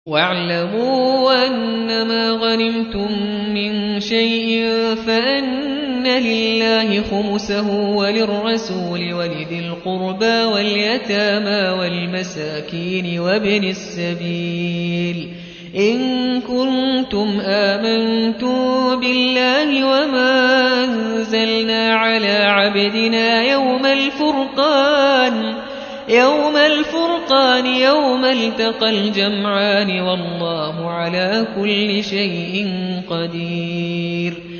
واعلموا أنما غنمتم من شيء فأن لله خمسه وللرسول ولذي القربى واليتامى والمساكين وابن السبيل إن كنتم آمنتم بالله وما أنزلنا على عبدنا يوم الفرقان يوم التقى الجمعان والله على كل شيء قدير